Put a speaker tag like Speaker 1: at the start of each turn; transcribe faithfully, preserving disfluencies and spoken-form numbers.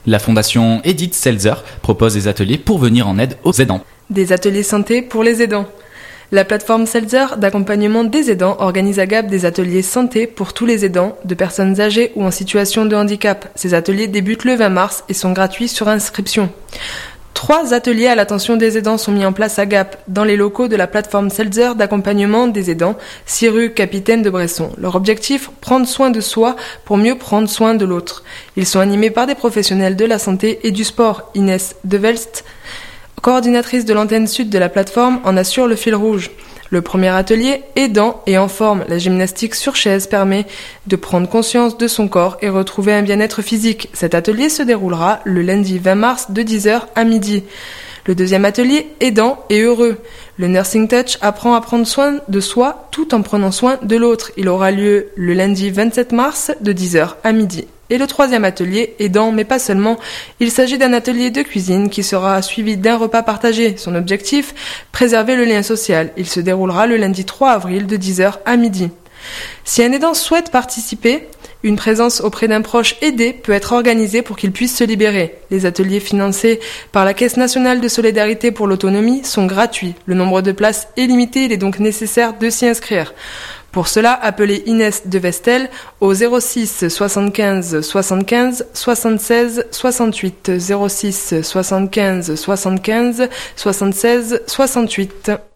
Speaker 1: La fondation Edith Seltzer propose des ateliers pour venir en aide aux aidants.
Speaker 2: Des ateliers santé pour les aidants. La plateforme Seltzer d'accompagnement des aidants organise à Gap des ateliers santé pour tous les aidants, de personnes âgées ou en situation de handicap. Ces ateliers débutent le vingt mars et sont gratuits sur inscription. Trois ateliers à l'attention des aidants sont mis en place à Gap, dans les locaux de la plateforme Seltzer d'accompagnement des aidants, six rue Capitaine de Bresson. Leur objectif, prendre soin de soi pour mieux prendre soin de l'autre. Ils sont animés par des professionnels de la santé et du sport. Inès Develst, coordinatrice de l'antenne sud de la plateforme, en assure le fil rouge. Le premier atelier, aidant et en forme. La gymnastique sur chaise permet de prendre conscience de son corps et retrouver un bien-être physique. Cet atelier se déroulera le lundi vingt mars de dix heures à midi. Le deuxième atelier, aidant et heureux. Le Nursing Touch apprend à prendre soin de soi tout en prenant soin de l'autre. Il aura lieu le lundi vingt-sept mars de dix heures à midi. Et le troisième atelier, aidant mais pas seulement, il s'agit d'un atelier de cuisine qui sera suivi d'un repas partagé. Son objectif, préserver le lien social. Il se déroulera le lundi trois avril de dix heures à midi. Si un aidant souhaite participer, une présence auprès d'un proche aidé peut être organisée pour qu'il puisse se libérer. Les ateliers financés par la Caisse nationale de solidarité pour l'autonomie sont gratuits. Le nombre de places est limité, il est donc nécessaire de s'y inscrire. Pour cela, appelez Inès de Vestel au zéro six soixante-quinze soixante-quinze soixante-seize soixante-huit zéro six soixante-quinze soixante-quinze soixante-seize soixante-huit.